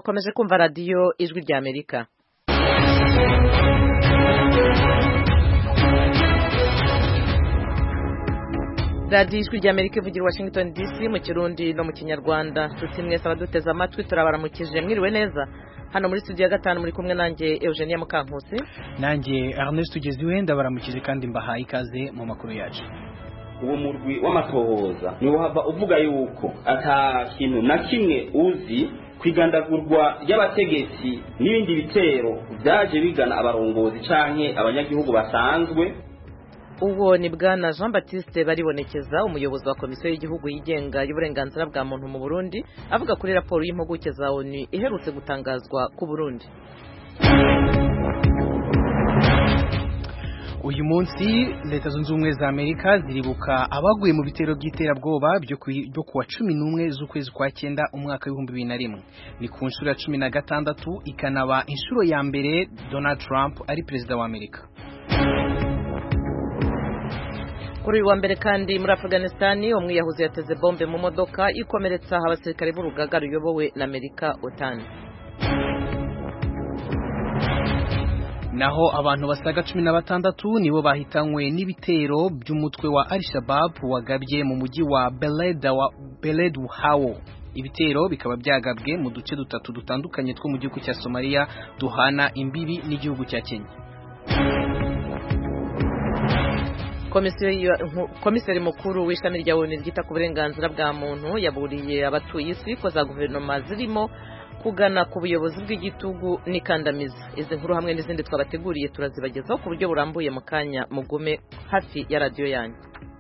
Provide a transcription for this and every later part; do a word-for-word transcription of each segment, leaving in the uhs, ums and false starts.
mukomeje kumva radiyo ijwi rya Amerika. radiyo ijwi rya Amerika ivugira Washington D C mu Kirundi no mu Kinyarwanda. Tuti mwese abaduteze amatwi turabaramukije, mwiriwe neza. Hano muri studio ya gatanu muri kumwe nanjye Eugenia Mukankusi, nanjye Ernest Tugeziwe, ndabaramukije kandi mbahaye ikaze mu makuru yacu. Uwo murwi w'amatohoza ni uhava uvuga yuko ata kintu na kimwe uzi kwigandagurwa y'abategetsi n'ibindi bitero byaje bigana abarongozi canke abanyagihugu basanzwe. Uwo ni bwana Jean Baptiste Baribonekeza, umuyobozi wa komisiyo y'igihugu yigenga y'uburenganzira bwa muntu mu Burundi, avuga kuri raporo y'impuguke za O N U iherutse gutangazwa ku Burundi. Uyu munsi Leta Zunze Ubumwe za Amerika ziribuka abaguye mu bitero by'iterabwoba byo kuwa cumi n'umwe z'ukwezi kwa cyenda umwaka w'ibihumbi bibiri na rimwe. Ni ku nshuro ya cumi na gatandatu, ikanaba inshuro ya mbere Donald Trump ari perezida wa Amerika. Kuri wa mbere kandi muri Afghanistan umwiyahuzi yateze bombe mu modoka ikomeretsa abasirikare b'urugaga ruyobowe na Amerika O T A N. Naho abantu basaga cumi na batandatu nibo bahitanywe n'ibitero by'umutwe wa Al-Shabaab wagabye mu mujyi wa Beledweyne. Ibitero bikaba byagabwe mu duce dutatu dutandukanye two mu gihugu cya Somalia duhana imbibi n'igihugu cya Kenya. Komiseri mukuru w'ishami rya O N U ryita ku burenganzira bwa muntu yaburiye abatuye isi ko za guverinoma zirimo kugana ku buyobozi bw'igitugu n'ikandamiza. Izi nkuru hamwe n'izindi twabateguriye turazibagezaho ku buryo burambuye mu kanya, mugume hafi ya radiyo yanyu.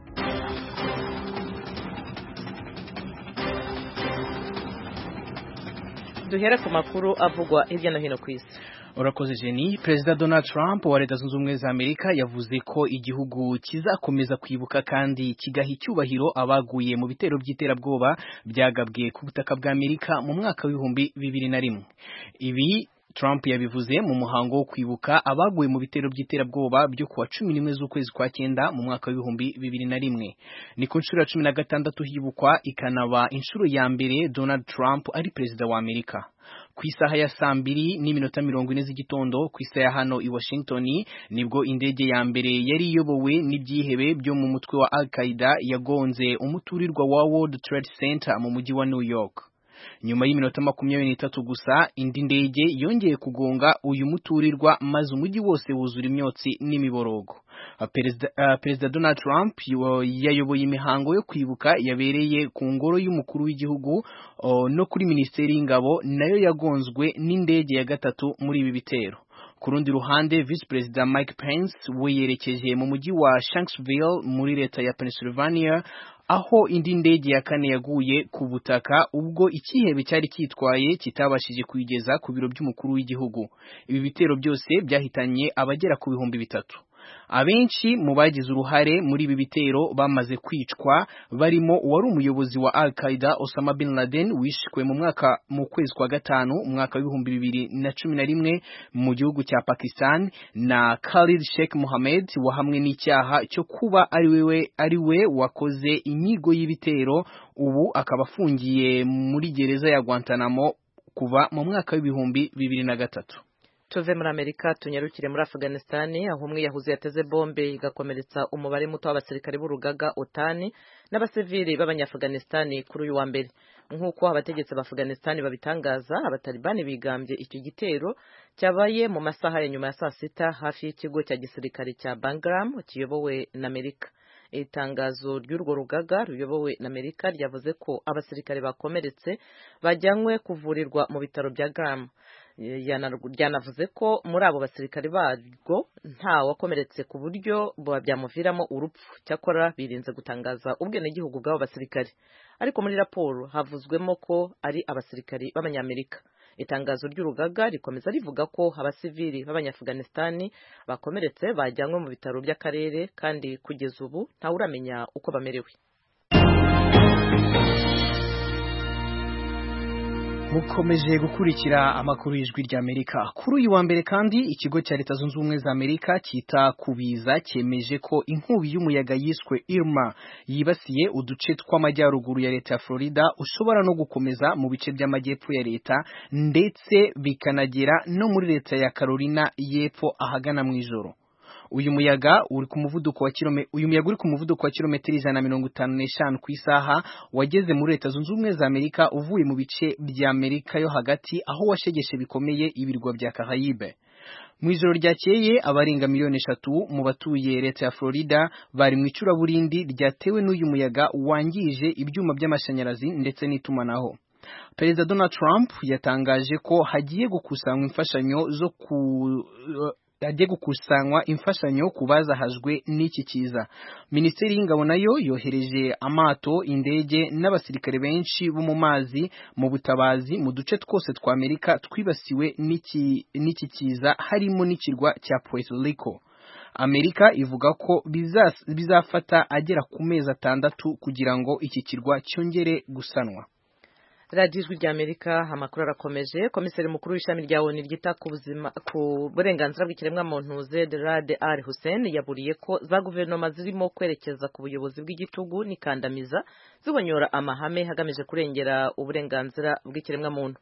Duhera ku makuru avugwa hirya no hino ku isi. Urakoze Jenny. Perezida Donald Trump wa Leta Zunze Ubumwe za Amerika yavuze ko igihugu kizakomeza kwibuka kandi kigaha icyubahiro abaguye mu bitero by'iterabwoba byagabwe ku butaka bwa Amerika mu mwaka w'ibihumbi bibiri na rimwe. Ibi Trump yabivuze mu muhango wo kwibuka abaguye mu bitero by'iterabwoba byo kuwa cumi n'imwe z'ukwezi kwa cyenda mu mwaka w'ibihumbi bibiri na rimwe. Ni ku nshuro ya cumi na gatandatu hibukwa, ikanaba inshuro ya mbere Donald Trump ari perezida wa Amerika. Ku isaha ya saa mbiri n'iminota mirongo ine z'igitondo ku isaha ya hano i Washington nibwo indege ya mbere yari iyobowe n'ibyihebe byo mu mutwe wa Al-Qaeda yagonze umuturirwa wa World Trade Center mu mujyi wa New York. Nyuma y'iminota makumyabiri n'itatu gusa indi ndege yongeye kugonga uyu muturirwa maze umujyi wose wuzura imyotsi n'imiborogo. Perezida uh, Perezida Donald Trump yayoboye imihango yo kwibuka yabereye ku ngoro y'umukuru w'igihugu uh, no kuri Minisiteri y'Ingabo, nayo yagonzwe n'indege ya gatatu muri ibi bitero. Ku rundi ruhande, Vice President Mike Pence we yerekeje mu mujyi wa Shanksville muri leta ya Pennsylvania, aho indi ndege ya kane yaguye ku butaka ubwo ikihebe cyari kitwaye kitabashije kuyigeza ku biro by'umukuru w'igihugu. Ibi bitero byose byahitanye abagera ku bihumbi bitatu. Abenshi mu bagize uruhare muri ibi bitero bamaze kwicwa, barimo uwari umuyobozi wa Al-Qaeda Osama bin Laden wishwe mu mwaka mu kwezi kwa gatanu umwaka w'ibihumbi bibiri na cumi na rimwe mu gihugu cya Pakistan, na Khalid Sheikh Mohammed wahamwe n'icyaha cyo kuba ari we ari we wakoze inyigo y'ibitero, ubu akaba afungiye muri gereza ya Guantanamo kuva mu mwaka w'ibihumbi bibiri na gatatu. Tuve muri Amerika tunyarukire muri Afghanistan, aho umwiyahuzi yateze bombe igakomeretsa umubare muto w'abasirikare b'urugaga O T A N n'abasivili b'abanyafghanistan kuri uyu wa mbere. Nk'uko abategetsi ba Afghanistan babitangaza, abatalibani bigambye icyo gitero cyabaye mu masaha ya nyuma ya saa sita hafi y'ikigo cya gisirikare cya Bagram kiyobowe na Amerika. Itangazo ry'urwo rugaga ruyobowe na Amerika ryavuze ko abasirikare bakomeretse bajyanywe kuvurirwa mu bitaro bya Gram. Yanavuze ko muri abo basirikare barwo nta wakomeretse ku buryo byamuviramo urupfu, cyakora birinze gutangaza ubwenegihugu bw'abo basirikare. Ariko muri raporo havuzwemo ko ari abasirikare b'abanyamerika. Itangazo ry'urugaga rikomeza rivuga ko abasivili b'abanyafghanistan bakomeretse bajyanywe mu bitaro by'akarere kandi kugeza ubu nta uramenya uko bamerewe. mukomeje gukurikira amakuru y'ijwi ry'Amerika. Kuri uyu wa mbere kandi ikigo cya Leta Zunze Ubumwe za Amerika cyita kubiza cyemeje ko inkubi y'umuyaga yiswe Irma yibasiye uduce tw'amajyaruguru ya leta ya Florida ushobora no gukomeza mu bice by'amajyepfo ya leta ndetse bikanagera no muri leta ya Carolina y'epfo ahagana mu ijoro. Uyu muyaga uri ku muvuduko wa kilome uyu muyaga uri ku muvuduko wa kilometero ijana na mirongo itanu n'eshanu ku isaha wageze muri Leta Zunze Ubumwe za Amerika uvuye mu bice bya Amerika yo hagati aho washegeshe bikomeye ibirwa bya Caraïbe. Mu ijoro ryakeye abarenga miliyoni eshatu mu batuye leta ya Florida bari mu icuraburindi ryatewe n'uyu muyaga wangije ibyuma by'amashanyarazi ndetse n'itumanaho. Perezida Donald Trump yatangaje ko hagiye gukusanywa imfashanyo zo ku uh, hagiye gukusanywa imfashanyo kubazahajwe n'iki kiza. Minisiteri y'Ingabo nayo yohereje amato, indege n'abasirikare benshi bo mu mazi mu butabazi mu duce twose twa Amerika twibasiwe n'iki n'iki kiza harimo n'ikirwa cya Puerto Rico. Amerika ivuga ko bizafata agera ku mezi atandatu kugira ngo iki kirwa cyongere gusanwa. Radio Ijwi ry'Amerika amakuru arakomeje. Komiseri mukuru w'ishami rya O N U ryita ku buzima ku burenganzira bw'ikiremwa muntu Zeid Ra'ad Al Hussein yaburiye ko za guverinoma zirimo kwerekeza ku buyobozi bw'igitugu n'ikandamiza zibonyora amahame hagamije kurengera uburenganzira bw'ikiremwa muntu.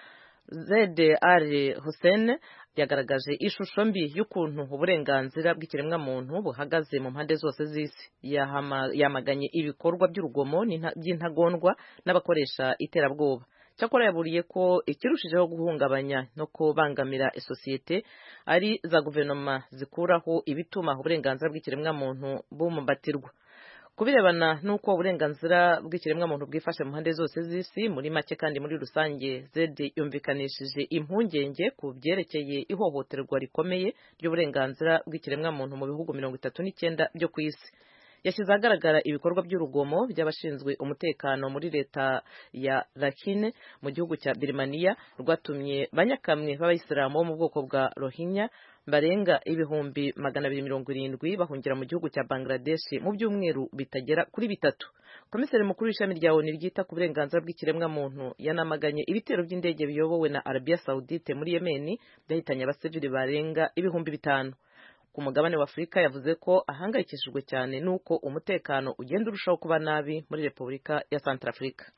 Zeid Al Hussein yagaragaje ishusho mbi y'ukuntu uburenganzira bw'ikiremwa muntu buhagaze mu mpande zose z'isi. Yamaganye ibikorwa by'urugomo by'intagondwa n'abakoresha iterabwoba. Cyakora yaburiye ko ikirushijeho guhungabanya no kubangamira isosiyete ari za guverinoma zikuraho ibituma uburenganzira bw'ikiremwa muntu bumbatirwa. Kubirebana nuko uburenganzira bw'ikiremwa muntu bwifashe mu mpande zose z'isi muri make kandi muri rusange, Zeid yumvikanishije impungenge ku byerekeye ihohoterwa rikomeye ry'uburenganzira bw'ikiremwa muntu mu bihugu mirongo itatu n'icyenda byo ku isi. Yashyize ahagaragara ibikorwa by'urugomo by'abashinzwe umutekano muri leta ya Rakhine mu gihugu cya Birmania rwatumye banyakamwe b'abayisilamu bo mu bwoko bwa Rohingya barenga ibihumbi magana abiri mirongo irindwi bahungira mu gihugu cya Bangladesh mu byumweru bitagera kuri bitatu. Komiseri mukuru w'ishami rya O N U ryita ku burenganzira bw'ikiremwa muntu yanamaganye ibitero by'indege biyobowe na Arabia Saudite muri Yemen byahitanye abasivili barenga ibihumbi bitanu. Ku mugabane wa Afurika yavuze ko ahangayikishijwe cyane nuko umutekano ugenda urushaho kuba nabi muri Repubulika ya Centrafrica.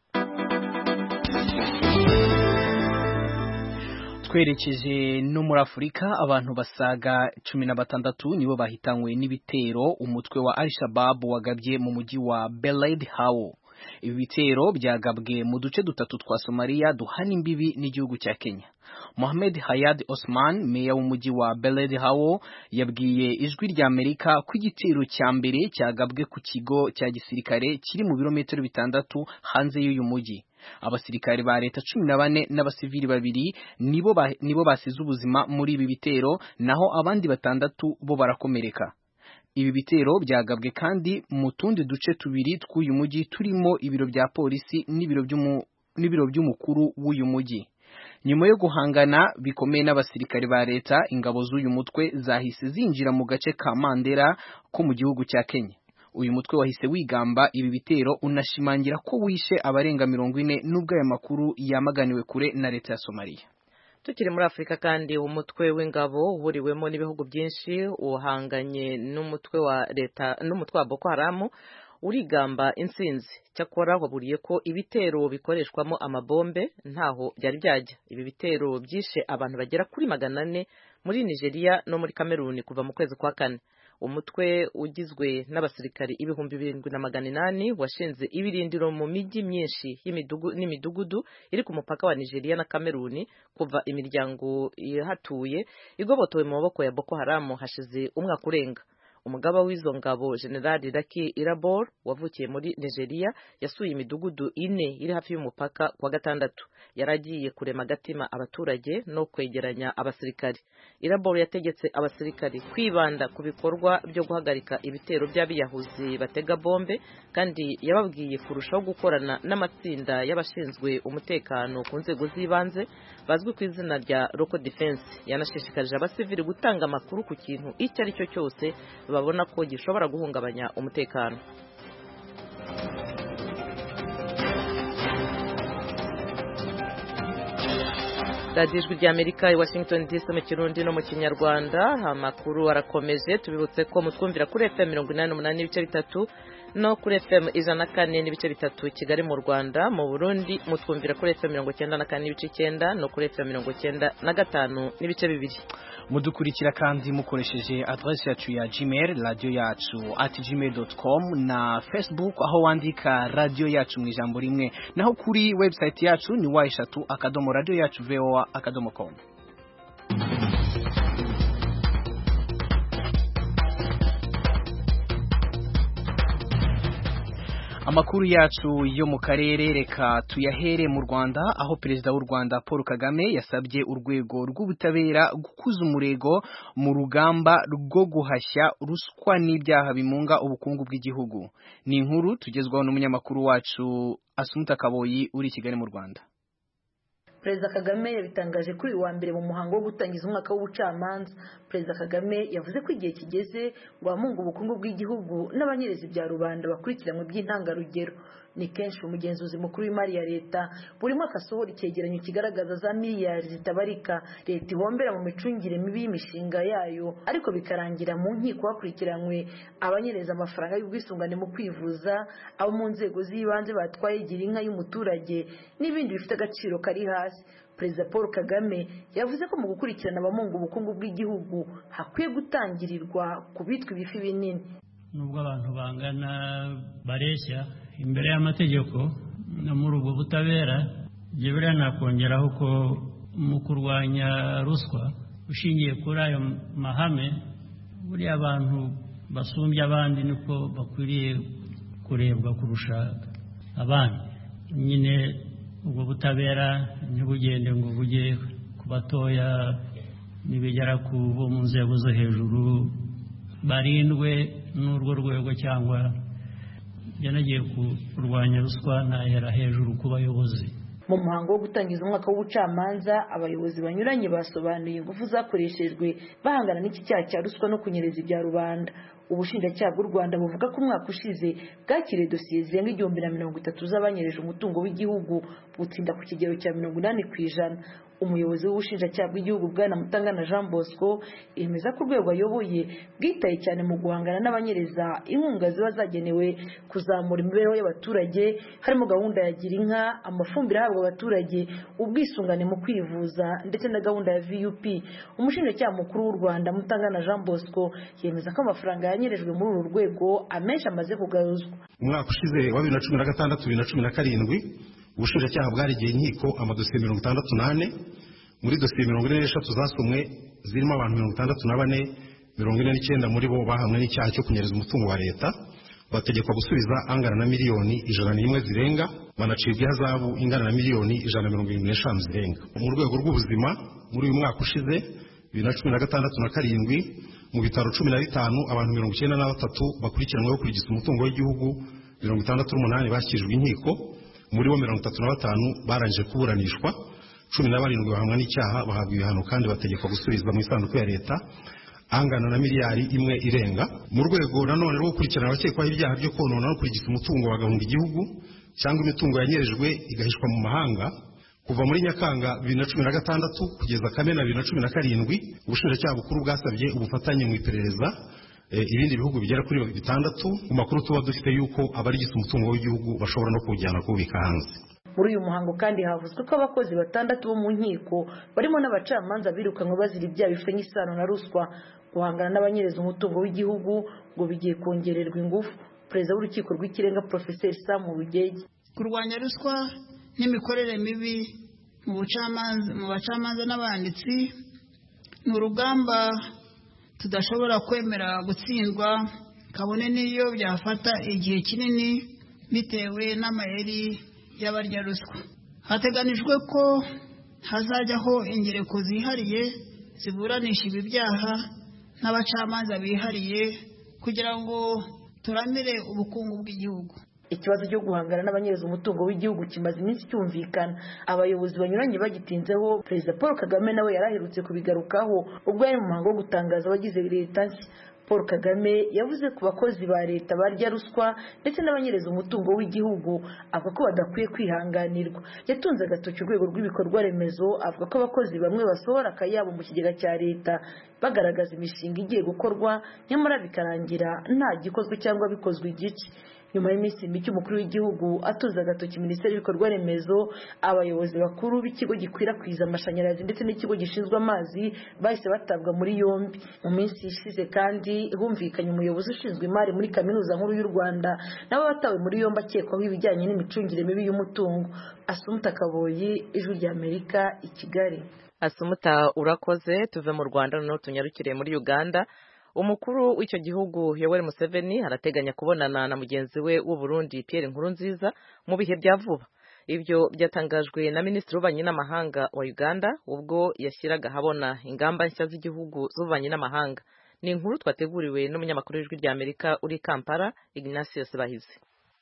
Twerekeje no muri Afurika, abantu basaga cumi na batandatu nibo bahitanywe n'ibitero umutwe wa Al-Shabaab wagabye mu mujyi wa Beled Hawo. Ibi bitero byagabwe mu duce dutatu twa Somalia duhana imbibi n'igihugu cya Kenya. Mohamed Hayad Osman, meya w'umujyi wa Beled Hawo, yabwiye ijwi rya Amerika ko igitero cya mbere cyagabwe ku kigo cya gisirikare kiri mu birometero bitandatu hanze y'uyu mujyi. Abasirikare ba leta cumi na bane n'abasivili babiri nibo ba, nibo basize ubuzima muri ibi bitero, naho abandi batandatu bo barakomereka. Ibi bitero byagabwe kandi mu tundi duce tubiri tw'uyu mujyi turimo ibiro bya polisi n'ibiro by'umu n'ibiro by'umukuru w'uyu mujyi. Nyuma yo guhangana bikomeye n'abasirikare ba leta, ingabo z'uyu mutwe zahise zinjira mu gace ka Mandera ko mu gihugu cya Kenya. Uyu mutwe wahise wigamba ibi bitero unashimangira ko wishe abarenga mirongo ine nubwo aya makuru yamaganiwe kure na leta ya Somalia. Tukiri muri Afurika kandi, umutwe w'ingabo uhuriwemo n'ibihugu byinshi uhanganye n'umutwe wa leta n'umutwe wa Boko Haram urigamba insinzi. Cyakora waburiye ko ibitero bikoreshwamo amabombe ntaho byari byajya. Ibi bitero byishe abantu bagera kuri magana ane muri Nigeria no muri Cameroon kuva mu kwezi kwa kane. Umutwe ugizwe n'abasirikari ibihumbi birindwi na magana inani washinze ibirindiro mu mijyi myinshi n'imidugudu iri ku mupaka wa Nigeria na Cameroon kuva imiryango ihatuye igobotowe mu maboko ya Boko Haram hashize umwaka urenga. Umugaba w'izo ngabo General Lucky Irabor wavukiye muri Nigeria yasuye imidugudu ine iri hafi y'umupaka kwa gatandatu. Yaragiye kurema agatima abaturage no kwegeranya abasirikari. Irabor yategetse abasirikari kwibanda ku bikorwa byo guhagarika ibitero by'abiyahuzi batega bombe, kandi yababwiye kurushaho gukorana n'amatsinda y'abashinzwe umutekano ku nzego z'ibanze bazwi ku izina rya Local Defense. Yanashishikarije abasivili gutanga amakuru ku kintu icyo ari cyo cyose babona ko gishobora guhungabanya umutekano. radiyo ijwi ry'Amerika i Washington D C mu Kirundi no mu Kinyarwanda. Amakuru arakomeje, tubibutse ko mutwumvira kuri F M mirongo inani n'umunani n'ibice bitatu no kuri F M ijana na kane n'ibice bitatu Kigali mu Rwanda. Mu Burundi mutwumvira kuri F M mirongo icyenda na kane n'ibice icyenda no kuri F M mirongo icyenda na gatanu n'ibice bibiri. Mudukurikira kandi mukoresheje adresse yacu ya Gmail, radio yacu at gmail dot com, na Facebook aho wandika radio yacu mu ijambo rimwe, naho kuri website yacu ni wa eshatu akadomo radio yacu voa akadomo com. Amakuru yacu yo mu karere reka tuyahere mu Rwanda, aho perezida w'u Rwanda Paul Kagame yasabye urwego rw'ubutabera gukuza umurego mu rugamba rwo guhashya ruswa n'ibyaha bimunga ubukungu bw'igihugu. Ni inkuru tugezwaho n'umunyamakuru wacu Asumuta Kaboyi uri Kigali mu Rwanda. Perezida Kagame yabitangaje kuri wa mbere mu muhango wo gutangiza umwaka w'ubucamanza. Perezida Kagame yavuze ko igihe kigeze ngo amunga ubukungu bw'igihugu n'abanyereza bya rubanda bakurikiranwe by'intangarugero. Ni kenshi umugenzuzi mukuru w'imari ya leta buri mwaka asohora icyegeranyo kigaragaza za miliyari zitabarika leta ihombera mu micungire mibi y'imishinga yayo, ariko bikarangira mu nkiko hakurikiranywe abanyereza amafaranga y'ubwisungane mu kwivuza, abo mu nzego z'ibanze batwaye gira inka y'umuturage n'ibindi bifite agaciro kari hasi. Perezida Paul Kagame yavuze ko mu gukurikirana abamunga ubukungu bw'igihugu hakwiye gutangirirwa ku bitwa ibifi binini. Nubwo abantu bangana bareshya imbere y'amategeko no muri ubwo butabera, je buriya nakongeraho ko mu kurwanya ruswa ushingiye kuri ayo mahame, buriya abantu basumbye abandi niko bakwiriye kurebwa kurusha abandi. Nyine ubwo butabera ntibugende ngo bujye ku batoya nibigera ku bo mu nzego zo hejuru barindwe n'urwo rwego, cyangwa yanagiye kurwanya ruswa nahera hejuru ku bayobozi. Mu muhango wo gutangiza umwaka w'ubucamanza, abayobozi banyuranye basobanuye ingufu zakoreshejwe bahangana n'iki cyaha cya ruswa no kunyereza ibya rubanda. Ubushinjacyaha bw'u Rwanda buvuga ko umwaka ushize bwakiriye dosiye zirenga igihumbi na mirongo itatu z'abanyereje umutungo w'igihugu, butsinda ku kigero cya mirongo inani ku ijana. Umuyobozi w'ubushinjacyaha bw'igihugu Bwana Mutangana Jean Bosco yemeza ko urwego ayoboye bwitaye cyane mu guhangana n'abanyereza inkunga ziba zagenewe kuzamura imibereho y'abaturage, harimo gahunda ya gira inka, amafumbire ahabwa abaturage, ubwisungane mu kwivuza ndetse na gahunda ya V U P. Umushinjacyaha mukuru w'u Rwanda Mutangana Jean Bosco yemeza ko amafaranga yanyerejwe muri uru rwego amenshi amaze kugaruzwa. Umwaka ushize wa bibiri na cumi na gatandatu bibiri na cumi na karindwi ubushinjacyaha bwaregeye inkiko amadosiye mirongo itandatu n'ane. Muri dosiye mirongo ine n'eshatu zasomwe zirimo abantu mirongo itandatu na bane, mirongo ine n'icyenda muri bo bahamwe n'icyaha cyo kunyereza umutungo wa leta, bategekwa gusubiza angana na miliyoni ijana n'imwe zirenga, banacibwa ihazabu ingana na miliyoni ijana na mirongo irindwi n'eshanu zirenga. Mu rwego rw'ubuzima muri uyu mwaka ushize bibiri na cumi na gatandatu na karindwi mu bitaro cumi na bitanu abantu mirongo icyenda na batatu bakurikiranweho kurigisa umutungo w'igihugu, mirongo itandatu n'umunani bashyikirijwe inkiko, muri bo mirongo itatu na batanu barangije kuburanishwa, cumi na barindwi bahamwa n'icyaha bahabwa ibihano kandi bategekwa gusubiza mu isanduku ya leta angana na miliyari imwe irenga. Mu rwego nanone rwo gukurikirana abakekwaho ibyaha byo konona no kurigisa umutungo bagahunga igihugu cyangwa imitungo yanyerejwe igahishwa mu mahanga, kuva muri Nyakanga bibiri na cumi na gatandatu kugeza Kamena bibiri na cumi na karindwi ubushinjacyaha bukuru bwasabye ubufatanye mu iperereza ibindi bihugu bigera kuri bitandatu. Mu makuru tuba dufite yuko abarigisa umutungo w'igihugu bashobora no kuwujyana kuwubika hanze. Muri uyu muhango kandi havuzwe ko abakozi batandatu bo mu nkiko barimo n'abacamanza birukanwe bazira ibyaha bifitanye isano na ruswa. Guhangana n'abanyereza umutungo w'igihugu ngo bigiye kongererwa ingufu. Perezida w'urukiko rw'ikirenga Professor Sam Rugege: kurwanya ruswa n'imikorere mibi mu bucamanza mu bacamanza n'abanditsi ni urugamba tudashobora kwemera gutsindwa, kabone n'iyo byafata igihe kinini bitewe n'amayeri y'abarya ruswa. Hateganijwe ko hazajyaho ingereko zihariye ziburanisha ibi byaha n'abacamanza bihariye kugira ngo turamire ubukungu bw'igihugu. Ikibazo cyo guhangana n'abanyereza umutungo w'igihugu kimaze iminsi cyumvikana, abayobozi banyuranye bagitinzeho. Perezida Paul Kagame nawe yaraherutse kubigarukaho ubwo yari mu muhango wo gutangaza abagize leta. Paul Kagame yavuze ku bakozi ba leta barya ruswa ndetse n'abanyereza umutungo w'igihugu avuga ko badakwiye kwihanganirwa. Yatunze agatoki urwego rw'ibikorwa remezo avuga ko abakozi bamwe basohora akayabo mu kigega cya leta bagaragaza imishinga igiye gukorwa nyamara bikarangira nta gikozwe cyangwa bikozwe igice. Nyuma y'iminsi mike umukuru w'igihugu atuza agatoki Minisiteri y'ibikorwa remezo, abayobozi bakuru b'ikigo gikwirakwiza amashanyarazi ndetse n'ikigo gishinzwe amazi bahise batabwa muri yombi. Mu minsi ishize kandi humvikanye umuyobozi ushinzwe imari muri Kaminuza Nkuru y'u Rwanda nabo batawe muri yombi akekwaho ibijyanye n'imicungire mibi y'umutungo. Asumuta Kaboyi, Ijwi ry'Amerika, i Kigali. Asumuta urakoze. Tuve mu Rwanda no tunyarukire muri Uganda. Umukuru w'icyo gihugu Yoweri Museveni arateganya kubonana na mugenzi we w'u Burundi Pierre Nkurunziza mu bihe bya vuba. Ibyo byatangajwe na Minisitiri w'Ububanyi n'Amahanga wa Uganda ubwo yashyiraga habona ingamba nshya z'igihugu z'ububanyi n'amahanga. Ni inkuru twateguriwe n'umunyamakuru w'Ijwi ry'Amerika uri Kampala, Ignatius Bahizi.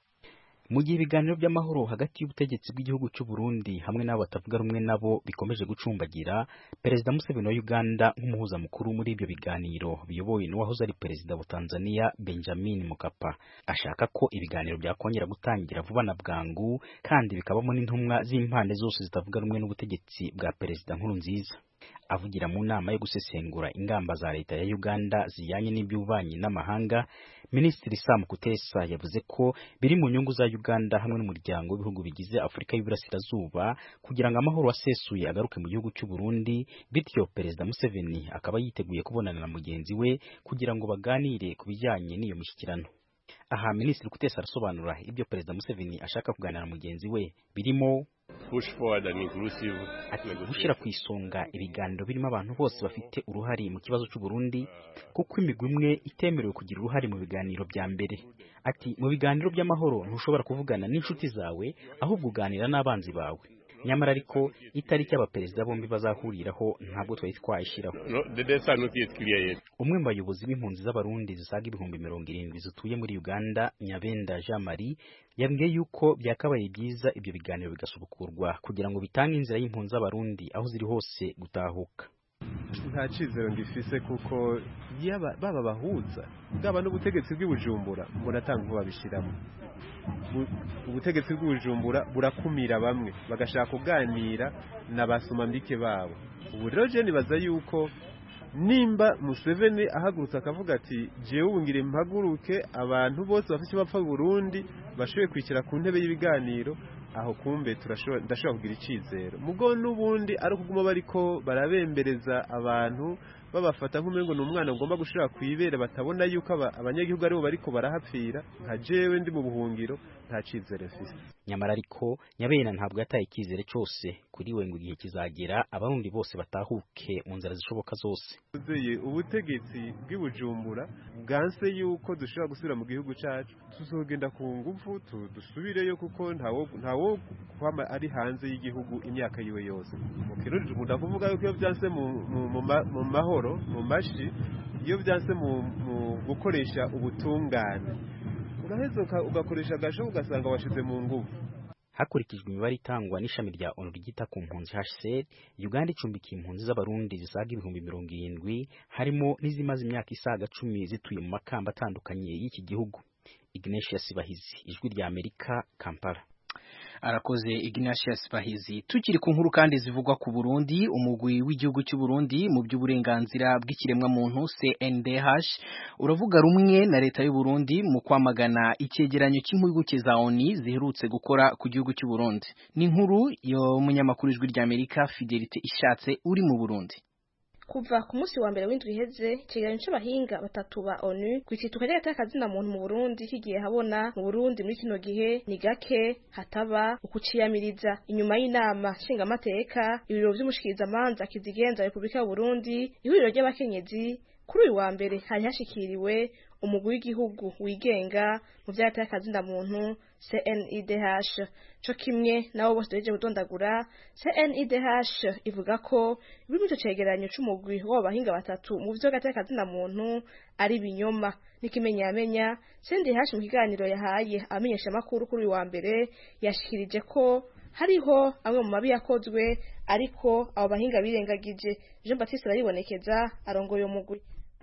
Mu gihe ibiganiro by'amahoro hagati y'ubutegetsi bw'igihugu cy'u Burundi hamwe n'abo batavuga rumwe nabo bikomeje gucumbagira, Perezida Museveni wa Uganda nk'umuhuza mukuru muri ibyo biganiro biyobowe n'uwahoze ari Perezida wa Tanzania Benjamin Mkapa ashaka ko ibiganiro byakongera gutangira vuba na bwangu kandi bikabamo n'intumwa z'impande zose zitavuga rumwe n'ubutegetsi bwa Perezida Nkurunziza. Avugira mu nama yo gusesengura ingamba za leta ya Uganda zijyanye n'iby'ububanyi n'amahanga, Minisitiri Sam Kutesa yavuze ko biri mu nyungu za Uganda hamwe n'umuryango w'ibihugu bigize Afurika y'Iburasirazuba kugira ngo amahoro asesuye agaruke mu gihugu cy'u Burundi, bityo Perezida Museveni akaba yiteguye kubonana na mugenzi we kugira ngo baganire ku bijyanye n'iyo mishyikirano. Aha Minisitiri Kutesa arasobanura ibyo Perezida Museveni ashaka kuganira na mugenzi we birimo push forward an inclusive ati gushyira ku isonga ibiganiro birimo abantu bose bafite uruhare mu kibazo cy'u Burundi kuko imigwi imwe itemerewe kugira uruhare mu biganiro bya mbere. Ati mu biganiro by'amahoro ntushobora kuvugana n'inshuti zawe ahubwo uganira n'abanzi bawe. Nyamara ariko itariki abaperezida bombi bazahuriraho ntabwo twari twayishyiraho. No, the dates are not yet clear yet. Umwe mu bayobozi b'impunzi z'abarundi zisaga ibihumbi mirongo irindwi zituye muri Uganda, Nyabenda Jean Marie, yambwiye yuko byakabaye byiza ibyo biganiro bigasubukurwa kugira ngo bitange inzira y'impunzi z'abarundi aho ziri hose gutahuka. Nta cyizero ngifise kuko yaba baba bahuza bwaba n'ubutegetsi bw'Ibujumbura muratanga vuba bishiramo. Ubutegetsi bw'Ibujumbura burakumira bamwe bagashaka kuganira n'abasoma mbike babo. Ubu rero je nibaza yuko nimba Museveni ahagurutse akavuga ati jewe ubungire mpaguruke abantu bose bafite bapfa Burundi bashoboye kwikira ku ntebe y'ibiganiro, aho kumbe turashobora ndashobora kugira icizero. Mugo n'ubundi ari kuguma bariko barabembereza abantu babafata nk'umengo n'umwana ngomba gushira kwibere batabona yuko abanyagihugu aribo bariko barahapfira, nka jewe ndi mu buhungiro nta cizere mfise. Nyamara ariko Nyabena ntabwo yataye ikizere cyose kuri we ngo igihe kizagera abarundi bose batahuke mu nzira zishoboka zose. Ubutegetsi bw'Ibujumbura bwanse yuko dushobora gusubira mu gihugu cyacu, tuzogenda ku ngufu dusubireyo kuko ntawo ntawo kwama ari hanze y'igihugu imyaka yiwe yose. Mu kirundi dukunda kuvuga yuko iyo byanse mu mu mahoro mu mashi, iyo byanse mu gukoresha ubutungane ugaheza ugakoresha agasho ugasanga washize mu ngufu. Hakurikijwe imibare itangwa n'ishami rya O N U ryita ku mpunzi H C R, Uganda icumbikiye impunzi z'abarundi zisaga ibihumbi mirongo irindwi harimo n'izimaze imyaka isaga cumi zituye mu makamba atandukanye y'iki gihugu. Ignatius Bahizi, Ijwi rya Amerika, Kampala. Arakoze Ignatius Bahizi. Tukiri ku nkuru kandi zivugwa ku Burundi, umugwi w'igihugu cy'u Burundi mu by'uburenganzira bw'ikiremwa muntu C N D H uravuga rumwe na leta y'u Burundi mu kwamagana icyegeranyo cy'impuguke za O N U ziherutse gukora ku gihugu cy'u Burundi. Ni inkuru yo munyamakuru Ijwi rya Amerika Fidelite Ishatse uri mu Burundi. Kuva ku munsi wa mbere w'indwi iheze, ikiganiro c'abahinga batatu ba O N U kwitituka ry'akazina muntu mu Burundi kigiye habona mu Burundi muri kino gihe ni gake hataba ukuciyamiriza. Inyuma y'inama nshingamateka, ibiro vy'umushikirizamanza kizigenza Republika y'u Burundi, ihuriro ry'abakenyezi, kuri uyu wa mbere hari hashikiriwe umugwi w'igihugu wigenga mu vy'akazina muntu C N I D H. Co kimwe nabo bose deje gutondagura, C N I D H ivuga ko biri mu cegeranyo c'umugwi w'abahinga batatu mu vyo gateka muntu ari binyoma. Nikimenya amenya C N I D H mu kiganiro yahaye amenyesha makuru kuri uyu wa mbere yashikirije ko hariho amwe mu mabi yakozwe ariko abo bahinga birengagije. Jean Baptiste aribonekeza arongoye umugwi.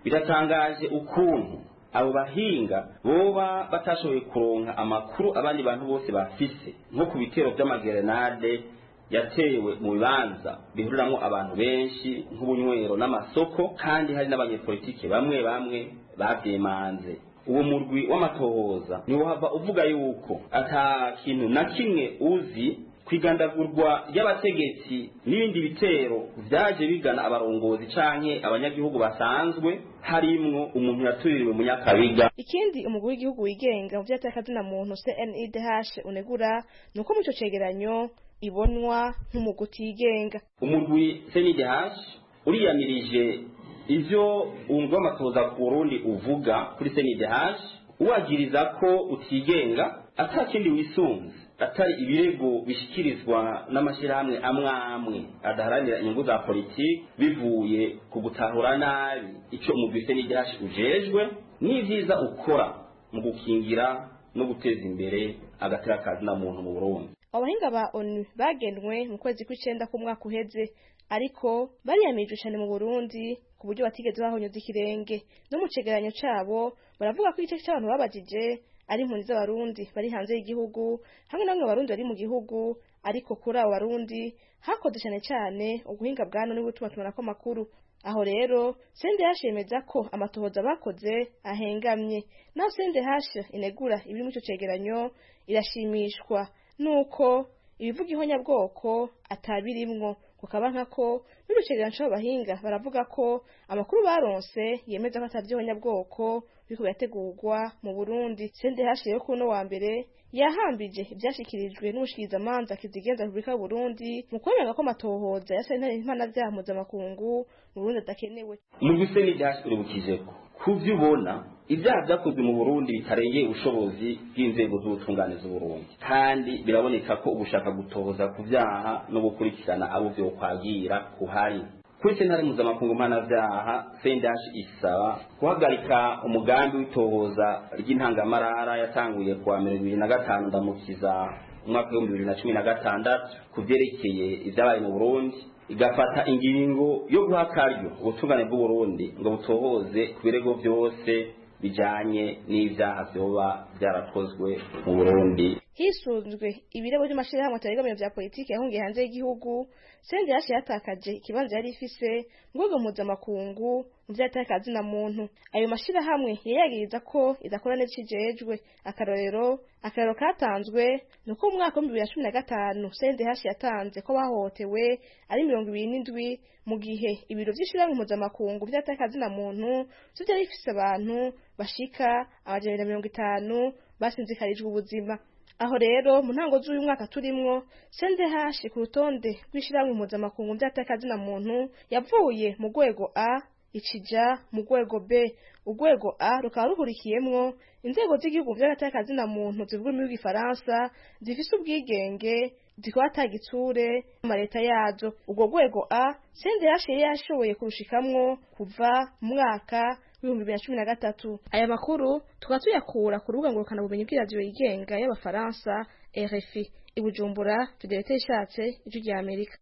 biratangaje ukuntu abo bahinga boba batashoboye kuronka amakuru abandi bantu bose bafise nko ku bitero by'amagerenade yatewe mu bibanza bihuriramo abantu benshi nk'ubunywero n'amasoko, kandi hari n'abanyepolitike bamwe bamwe babyemanze. Uwo murwi w'amatohoza niwo hava uvuga yuko ata kintu na kimwe uzi kwigandagurwa y'abategetsi n'ibindi bitero vyaje bigana abarongozi canke abanyagihugu basanzwe, harimwo umuntu yatuririwe mu Nyakabiga. Ikindi umugwi w'igihugu wigenga mu vy'atakazina muntu C N I D H unegura nuko mu ico cegeranyo ibonwa nk'umuguti yigenga. Umugwi C N I D H uriyamirije ivyo umugwi w'amatohoza ku Burundi uvuga kuri C N I D H, uwagiriza ko utigenga atakindi wisunze atari ibirego bishikirizwa n'amashirahamwe amwe amwe adaharanira inyungu za politiki bivuye ku gutahura nabi ico umugwi C N I D H ujejwe n'ivyiza ukora mu gukingira no guteza imbere agatera kazina muntu mu Burundi. Abahinga ba O N U bagenwe mu kwezi kw'icenda k'umwaka uheze, ariko bariyamirije cyane mu Burundi ku buryo batigeze bahonyoza ikirenge. No mu cegeranyo cabo baravuga ko igice cy'abantu babajije ari impunzi z'abarundi bari hanze y'igihugu hamwe namwe abarundi bari mu gihugu, ariko kuri abo barundi hakoze cyane cyane uguhinga bwa none n'ubutumatumanako amakuru. Aho rero C N D H yemeza ko amatohoza bakoze ahengamye, naho C N D H inegura ibiri mu ico cegeranyo irashimishwa nuko ibivuga ihonyabwoko atabirimwo, kukaba nkako n'urucegeranyo c'abahinga baravuga ko amakuru baronse yemeza ko atavyihonyabwoko biriko birategurwa mu Burundi. C N D H rero kuno wa mbere yahambije ivyashikirijwe n'umushikizamanza kizigenza Republika y'u Burundi mu kwemera ko amatohoza ya sentare mpanavyaha mpuzamakungu mu Burundi adakenewe. Umugwi C N I D H uribukije ko kuvyo ubona ibyaha vyakozwe mu Burundi bitarengeye ubushobozi bw'inzego z'ubutungane z'u Burundi, kandi biraboneka ko ugushaka gutohoza ku vyaha no gukurikirana abo vyo kwagira kuhari. Kuri sentare mpuzamakungu mpanavyaha C N D H isaba guhagarika umugambi w'itohoza ry'intangamarara yatanguye kuwa mirongo ibiri na gatanu ndamukiza umwaka w'ibihumbi bibiri na cumi na gatandatu ku vyerekeye ivyabaye mu Burundi, igafata ingingo yo guha akaryo ubutungane bw'u Burundi ngo butohoze ku birego vyose bijanye n'ivyaha vyoba vyarakozwe mu Burundi. Hisunzwe ibirego by'amashirahamwe atarigamiye vya politiki yahungiye hanze y'igihugu, C N D H yatakaje ikibanza yari ifise ngwego mpuzamakungu mu vy'atakazina muntu. Ayo mashirahamwe yayagiriza ko idakora neza cijejwe. Akarorero akarorero katanzwe nuko mu mwaka wa bibiri na cumi na gatanu C N D H yatanze ko bahohotewe ari mirongo ibiri n'indwi mu gihe ibiro vy'ishirahamwe mpuzamakungu vy'atakazina muntu vyo vyari bifise abantu bashika amajana na mirongo itanu basinzikarijwe ubuzima. Aho rero mu ntango z'uyu mwaka turimwo C N D H ku rutonde rw'ishirahamwe mpuzamakungu vy'atakazina muntu yavuye mu rwego A ikija mu rwego B. Urwego A rukaba ruhurikiyemwo inzego z'igihugu vy'atakazina muntu zivuga mu Gifaransa zifise ubwigenge zikaba atagitsure mu leta yazo. Urwo rwego A C N D H yashoboye kurushikamwo kuva mu mwaka ibihumbi bibiri na cumi na gatatu. Aya makuru tukaba tuyakura ku rubuga ngurukana bumenyi bw'iradiyo yigenga y'abafaransa R F I. I Bujumbura, Fidelite Ishatse, Ijwi rya Amerika.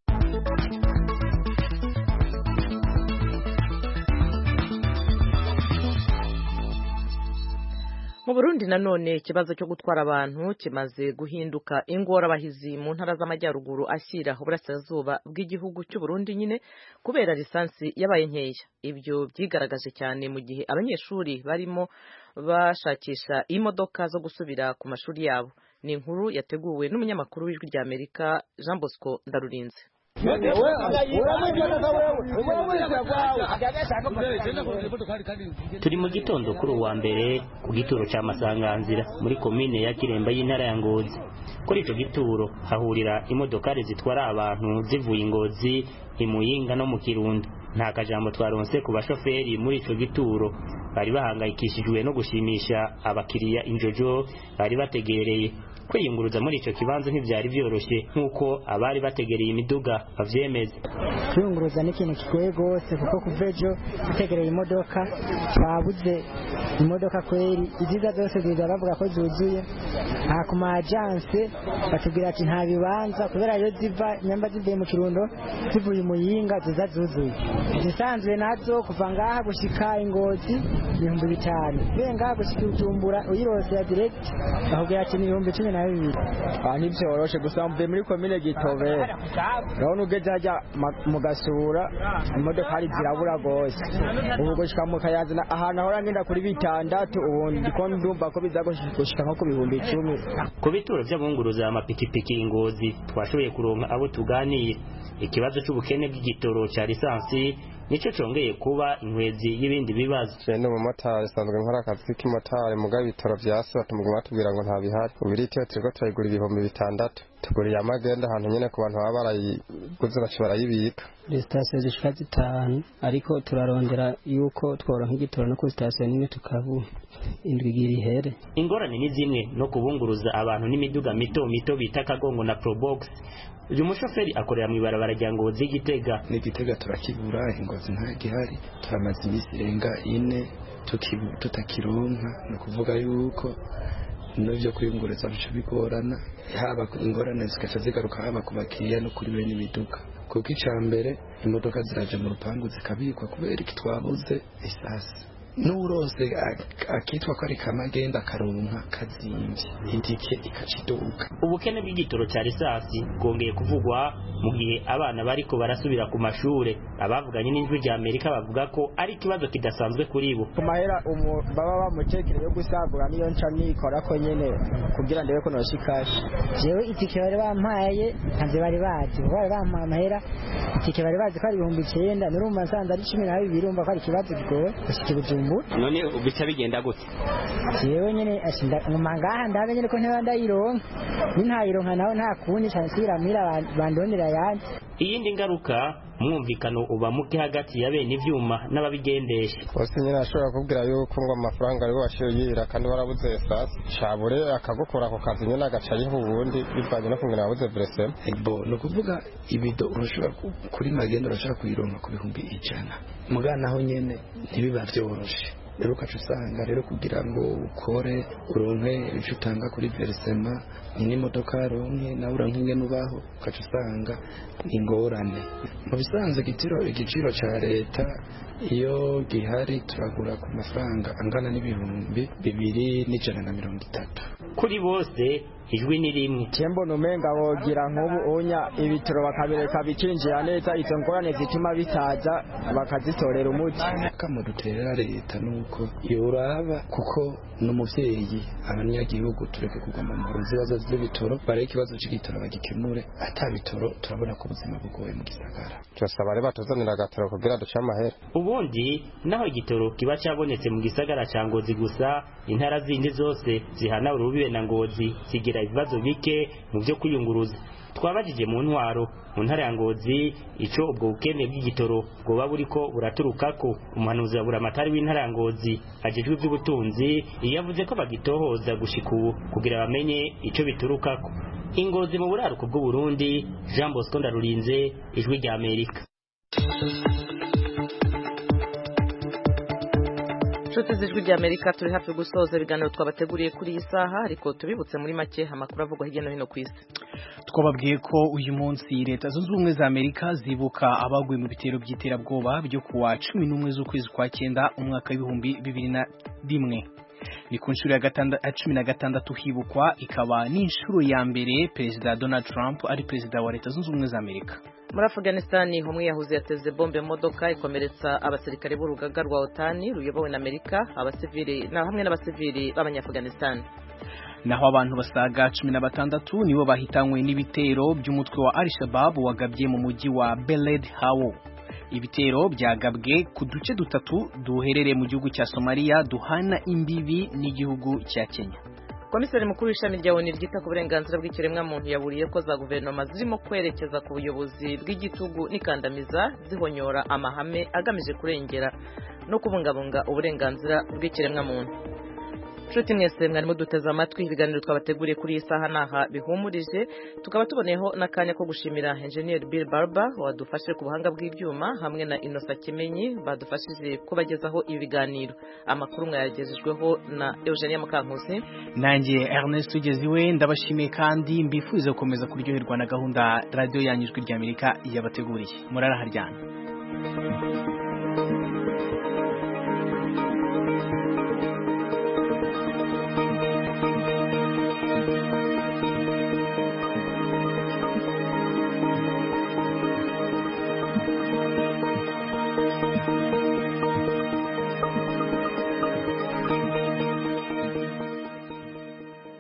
Mu Burundi nanone ikibazo cyo gutwara abantu kimaze guhinduka ingorabahizi mu ntara z'amajyaruguru ashyira uburasirazuba bw'igihugu cy'u Burundi nyine kubera lisansi yabaye nkeya. Ibyo byigaragaje cyane mu gihe abanyeshuri barimo bashakisha imodoka zo gusubira ku mashuri yabo. Ni inkuru yateguwe n'umunyamakuru w'Ijwi rya Amerika Jean Bosco Ndarurinze. Turi mu gitondo kuri uwa mbere ku gituro cya Masanganzira muri komine ya Kiremba y'intara ya Ngozi. Kuri ico gituro hahurira imodokari zitwara abantu zivuye Ngozi, Imuyinga no mu Kirundo. Nta kajambo twaronse ku bashoferi muri ico gituro, bari bahangayikishijwe no gushimisha abakiriya injojo bari bategereye. kwiyunguruza muri ico kibanza ntivyari vyoroshe nk'uko abari bategereye imiduga bavyemeza. Kwiyunguruza ni ikintu kigoye gose kuko kuva ejo dutegereye imodoka twabuze imodoka kweri, iziza zose ziza bavuga ko zuzuye, nta ku ma agence batubwira ati nta bibanza kubera iyo ziva nyamba zivuye mu Kirundo zivuye Muyinga ziza zuzuye. Zisanzwe nazo kuva ngaha gushika Ingozi ibihumbi bitanu, kuva ngaha gushika Bujumbura uyirose ya direct bakubwira ati ni ibihumbi cumi na bibiri. Ah, nivyoroshe gusa mvuye muri komine Gitobe urabona ugeze hajya mu Gasura imodoka hari zirabura gose, ubu gushika mu Kayanza ahantu ahora ngenda kuri bitandatu ubu ndiko ndumva ko biza gushika nko ku bihumbi icumi. Ku bituro vy'abunguruza amapikipiki Ingozi twashoboye kuronka abo tuganiye, ikibazo c'ubukene bw'igitoro ca lisansi nico congeye kuba inkwezi y'ibindi bibazo. Jene mu motari sanzwe nkora akazi k'imotari mugabe ibitoro vyasa tumuguma batubwira ngo nta bihari, ubiritiyo turiko turayigura ibihumbi bitandatu, tuguriye amagenda ahantu nyene ku bantu baba barayiguze bashobora yibika. Sitasiyo zishika zitanu ariko turarondera yuko tworonka igitoro no ku sitasiyo nimwe tukabu indwi igira ihere. Ingorane ni zimwe no kubunguruza abantu n'imiduga mito mito bita Kagongo na Probox. Uyu mushoferi akorera mu ibarabara rya Ngozi Gitega. Ni Gitega turakibura, Ingozi nta gihari, turamaze iminsi irenga ine tutakironka, no kuvuga yuko n'ivyo kwiyunguruza bica bigorana, haba ingorane zikaca zigaruka haba ku bakiriya no kuri bene imiduga. Kuko icambere imodoka ziraje mu rupangu zikabikwa kubera iki twabuze isasi. N'urose akitwa ko ari kamagenda karonka kazimvye indike ikaciduka. Ubukene bw'igitoro ca risasi bwongeye kuvugwa mu gihe abana bariko barasubira ku mashure. Abavuganye n'Ijwi rya Amerika bavuga ko ari ikibazo kidasanzwe kuri bo. Ku mahera baba bamutekere yo gusagura niyo nca nikora ko nyene kugira ndebe ko noshikaje. Jewe itike bari bampaye ntabyo bari bazi, bari bampaye amahera itike bari bazi ko ari ibihumbi icenda, nurumva nsanze ari cumi na bibiri, urumva ko ari ikibazo kigoye gushikira. None ubica bigenda gute? Jewe nyene ashinda umangaha ndabe nyene ko ntibanda yironka, nintayironka nawe nta kundi chansira mira bandonera yanze. Iyindi ngaruka mwumvikano uba muke hagati ya bene ivyuma n'ababigendesha. Bose nyene ashobora kubwira yuko ngo amafaranga ari washiyira kandi warabuze esas cabure akagukora ko kazi nyene agaca yiho ubundi bivanye no kungena wabuze bresem. Ebo no kuvuga ibido urashobora kuri magendo urashaka kuyironka ku bihumbi ijana, mugana aho nyene ntibiba vyoroshe. Rero ukaca usanga rero kugira ngo ukore uronke icyo utanga kuri verisema n'imodoka ronke nawe uronke ingene ubaho, ukaca usanga ingorane. Mu bisanzwe igiciro igiciro ca leta iyo gihari turagura ku mafaranga angana n'ibihumbi bibiri n'ijana na mirongo itatu. Kuri bose ijwi ni rimwe. Tembo numenga bogira nk'ubu onya ibitoro bakabireka bicinjira neza, izo ngorane zituma bitaza bakazitorera umuti. Kamuduterera leta nuko yoraba kuko n'umuvyeyi abanyagihugu tureke kugomba mu bibazo by'ibitoro, bare ikibazo c'igitoro bagikemure, atabitoro turabona ko ubuzima bugoye mu gisagara. Cyose bare batuzanira agatoro kugira duce amahera. Ubundi naho igitoro kiba cyabonetse mu gisagara ca Ngozi gusa, intara zindi zose zihana urubibe na Ngozi zigira ibibazo bike mu byo kwiyunguruza. Twabajije mu ntwaro mu ntara ya Ngozi ico ubwo bukene bw'igitoro bwoba buriko buraturukako. Umuhanuzi wa Buramatari w'intara ya Ngozi ajejwe iby'ubutunzi yavuze ko bagitohoza gushika ubu kugira bamenye ico biturukako. Ingozi mu buraruko bw'u Burundi, Jean Bosco Ndarurinze, Ijwi rya Amerika. Nshuti z'Ijwi rya Amerika, turi hafi gusoza ibiganiro twabateguriye kuri iyi saha, ariko tubibutse muri make amakuru avugwa hirya no hino ku isi. Twababwiye ko uyu munsi leta zunze ubumwe za Amerika zibuka abaguye mu bitero by'iterabwoba byo kuwa cumi n'umwe z'ukwezi kwa cyenda umwaka w'ibihumbi bibiri na rimwe. Ni ku nshuro ya cumi na gatandatu hibukwa, ikaba n'inshuro ya mbere Perezida Donald Trump ari perezida wa leta zunze ubumwe za Amerika. Muri Afghanistan umwe yahuze yateze bombe modoka ikomeretsa abasirikare b'urugaga rwa OTAN ruyobowe na Amerika, abasivili na hamwe n'abasivili b'Abanyafghanistan. Naho abantu basaga cumi na batandatu nibo bahitanywe n'ibitero by'umutwe wa Al-Shabaab wagabye mu mujyi wa Beled Hawo. Ibitero byagabwe ku duce dutatu duherereye mu gihugu cya Somalia duhana imbibi n'igihugu cya Kenya. Komiseri mukuru w'ishami rya ONU ryita ku burenganzira bw'ikiremwa muntu yaburiye ko za guverinoma zirimo kwerekeza ku buyobozi bw'igitugu n'ikandamiza zihonyora amahame agamije kurengera no kubungabunga uburenganzira bw'ikiremwa muntu. nshuti mwese mwarimo duteze amatwi ibiganiro twabateguriye kuri iyi saha naha bihumurije tukaba tuboneyeho n'akanya ko gushimira Engineer Bill Barber wadufashije ku buhanga bw'ibyuma hamwe na Innocent Kimenyi badufashije kubagezaho ibi biganiro amakuru mwayagejejweho na Eugenie Mukankusi nanjye Ernest Tugeziwe ndabashimiye kandi mbifuze gukomeza kuryoherwa na gahunda radio yanyujwe ry'Amerika yabateguriye murara haryana